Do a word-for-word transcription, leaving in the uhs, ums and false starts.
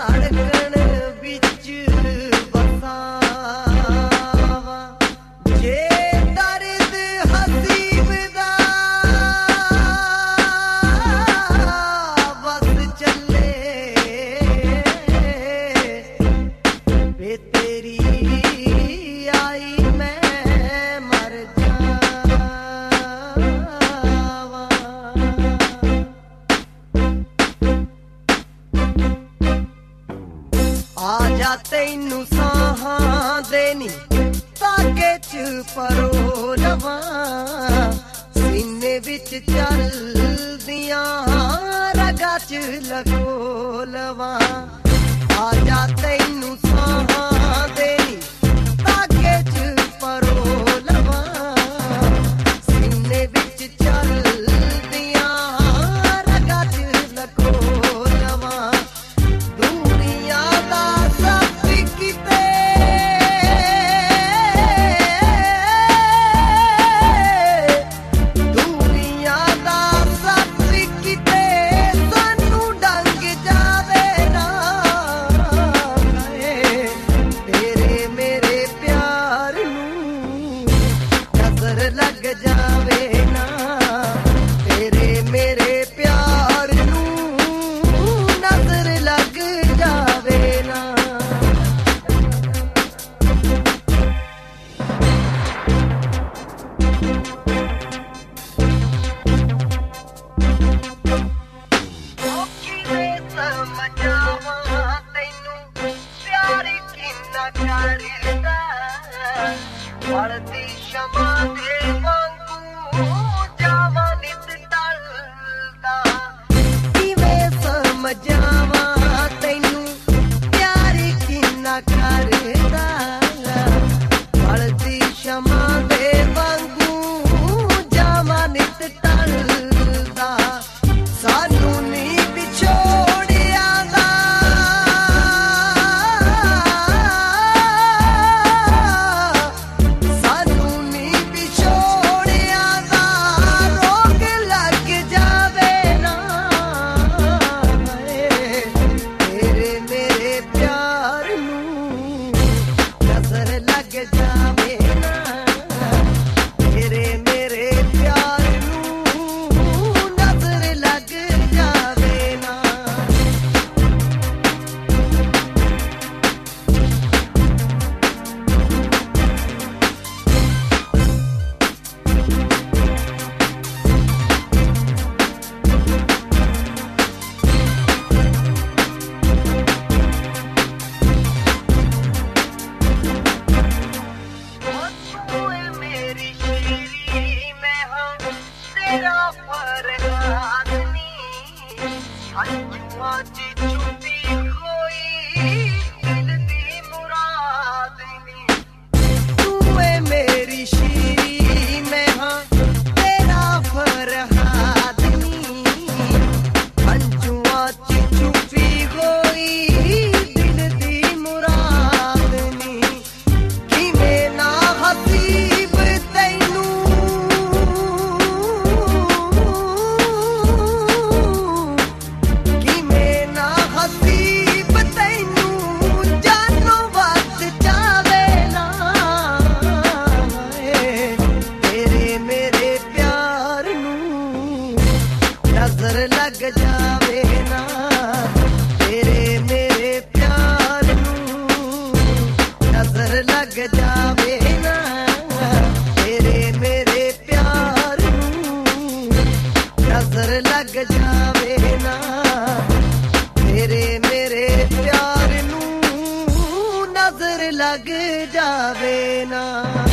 ਧੜਕਣ ਵਿੱਚ ਵਸਾਵਾਂ ਜੇ ਦਰਦ ਹਸੀਬ ਦਾ ਵਸ ਚੱਲੇ ਵੇ ਤੇਰੀ ਆਈ ਮੈਂ ਮਰ ਜਾਵਾਂ। ਆ ਜਾ ਤੈਨੂੰ ਸਾਹਾਂ ਦੇਣੀ ਤਾਕੇ ਚ ਪਰੋ ਲਵਾਂ ਸੀਨੇ ਵਿੱਚ ਚੱਲਦੀਆਂ ਰਗਾਂ ਚ ਲਕੋ ਲਵਾਂ। ਆ ਜਾ ਤੈਨੂੰ ਸਾਹਾਂ ਦੇਣੀ ਤਾਕੇ ਚ ਪਰੋ ਲਵਾਂ ਸੀਨੇ ਵਿੱਚ ਚੱਲਦੀਆਂ ਰਗਾਂ ਚ ਲਕੋ ਲਵਾਂ। ਦੁਨੀਆ ਦਾ ਸਭ ਕਿਤੇ ਦੁਨੀਆ ਦਾ ਸਭ ਕਿਤੇ ਸਾਨੂੰ ਡੰਗ ਜਾਵੇ ਨਾ ਤੇਰੇ ਮੇਰੇ ਪਿਆਰ ਨੂੰ ਨਜ਼ਰ ਲੱਗ ਜਾਵੇ ਨਾ ਤੇਰੇ ਮੇਰੇ ਪਿਆਰ ਨੂੰ ਨਜ਼ਰ ਲੱਗ ਜਾਵੇ ਨਾ। ਉਹ ਕਿਵੇਂ ਸਮਝਾਵਾਂ ਤੈਨੂੰ ਪਿਆਰ ਕਿੰਨਾ ਕਰਦਾ ਵਲਦੀ ਸ਼ਮਾ ਦੇ ਵਾਂਗੂ ਜਾਵਾਂ ਨਿਤ ਟਲਦਾ। ਕਿਵੇਂ ਸਮਝਾਵਾਂ ਤੈਨੂੰ ਪਿਆਰ ਕਿੰਨਾ ਕਰਦਾ ਵਲਦੀ ਸ਼ਮਾ ਦੇ ਵਾਂਗੂ ਜਾਵਾਂ ਨਿਤ ਟਲਦਾ। ਸਾਨੂੰ ਨੀ ਵਿਛੋੜਿਆ ਦਾ ਸਾਨੂੰ ਨੀ ਵਿਛੋੜਿਆ ਦਾ ਰੋਗ ਲੱਗ ਜਾਵੇ ਨਾ ਤੇਰੇ ਮੇਰੇ ਪਿਆਰ ਨੂੰ ਨਜ਼ਰ ਲੱਗ ਜਾਵੇ ਨਾ ਤੇਰੇ ਮੇਰੇ ਪਿਆਰ ਨੂੰ ਨਜ਼ਰ ਲੱਗ ਜਾਵੇ ਨਾ। ਤੂੰ ਏ ਮੇਰੀ ਸ਼ੀਰੀ ਮੈਂ ਹਾਂ ਤੇਰਾ ਫਰਹਾਦ ਨੀ ਹੰਝੂਆਂ ਚ ਛੁਪੀ ਹੋਈ ਦਿਲ ਦੀ ਮੁਰਾਦ ਨੀ। ਤੂੰ ਏ ਮੇਰੀ ਸ਼ੀਰੀ ਮੈਂ ਹਾਂ ਤੇਰਾ ਫਰਹਾਦ ਨੀ ਹੰਝੂਆਂ ਚ ਛੁਪੀ ਹੋਈ ਦਿਲ ਦੀ ਮੁਰਾਦ ਨੀ। ਕਿਵੇਂ ਨਾ ਹਸੀਬ ਤੈਨੂੰ ਕਿਵੇਂ ਨਾ ਹਸੀਬ ਤੈਨੂੰ ਜਾਨੋਂ ਵੱਧ ਜਾਵੇ ਨਾ ਤੇਰੇ ਮੇਰੇ ਪਿਆਰ ਨੂੰ ਨਜ਼ਰ ਲੱਗ ਜਾਵੇ ਨਾ ਤੇਰੇ ਮੇਰੇ ਪਿਆਰ ਨੂੰ ਨਜ਼ਰ ਲੱਗ ਜਾਵੇ ਨਾ ਤੇਰੇ ਮੇਰੇ ਪਿਆਰ ਨੂੰ ਨਜ਼ਰ ਲੱਗ ਜਾਵੇ ਨਾ ਤੇਰੇ ਮੇਰੇ ਪਿਆਰ ਨੂੰ ਨਜ਼ਰ ਲੱਗ ਜਾਵੇ ਨਾ।